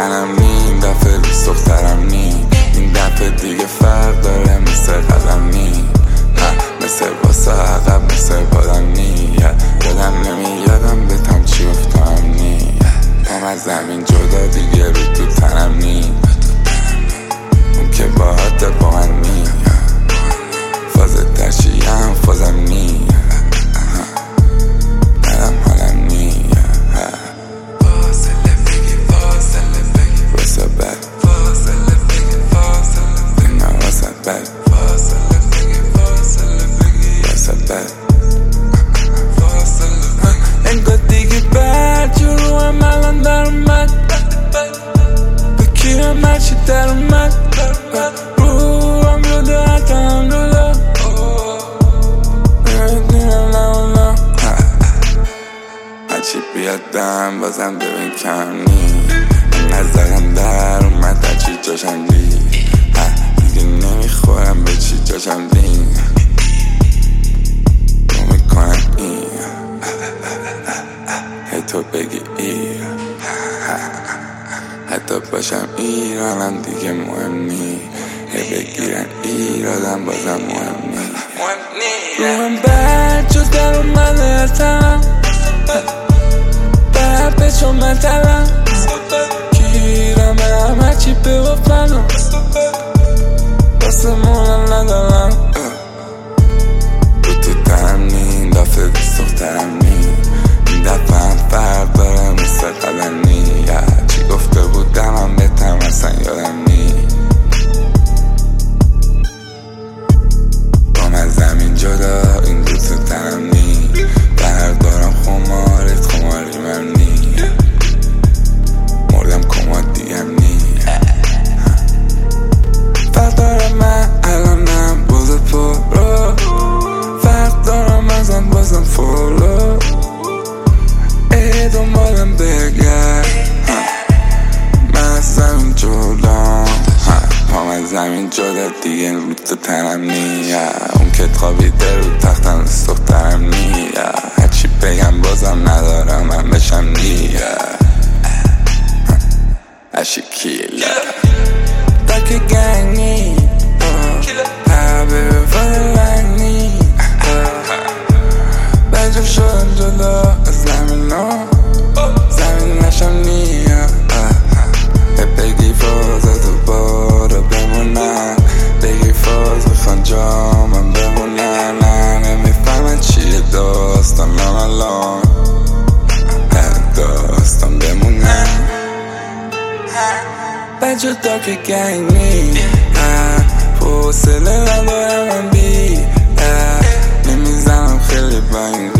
تنم نی، این دفعه دوست دخترم نی، این دفعه دیگه فرق داره مثل قدم نی، مثل واسه عقب مثل بادم نی، یادم نمیادم بتم چی افتام نی، پام از زمین جدا دیگه رو تو تنم نی، اون که باهات با من نی، فازت درشیم فازم نی، ندم حالم نی، فاصله بگی واسه بد، نه واسه بد، واسه بد، انگار دیگه بد جورو هم الان در اومد، بکیرم هرچی در اومد، رو هم لوده حتی هم لوده، هرچی بیادم بازم ببین کم نی، نظرم در اومد هرچی جاشم دی، دیگه نمیخورم به چی جاشم دی، رو میکنم این هی تو بگی ای، حتی باشم ایرانم دیگه مهم نی، هی بگیرن ایرادم بازم مهم نی، روحم بد جز در اومده هستم، بد به چون من تلم، گیرم هم هرچی بگفتنم، واسه مونم ندارم، تو تنم نی، این دفعه دوست دخترم نی، این دفعه هم فرق داره مثل قدم نی، چی گفته بودم هم بهتم اصلا یادم نی، بام از زمین جدا این دوست تنم نی، بردارم خماری من نی، مردم کماد دیگم نی، فرق دارم من الانم بازه پرو، فرق دارم ازم بازم فولو، ای دنبالم بگرد، من از زمین جدا، پام از زمین جدا دیگه رو تو تنم نی، اون که خوابیده رو تختم دوست دخترم نی، هرچی بگم بازم ندارم من بشم نی، اشی کیلا داکی گنگ نی، حبیب فلنگ نی، بجب شدم جدا از زمین زمین نشم نی، بگی فاز تو بارو بمونم، بگی فاز بخوان جامم بمونم، نه نمیفهمن چیه داستان الان، داستان بمونم، بجو داکی گنگ نی، حوصله ندارم من بی، نمیزنم خیلی با این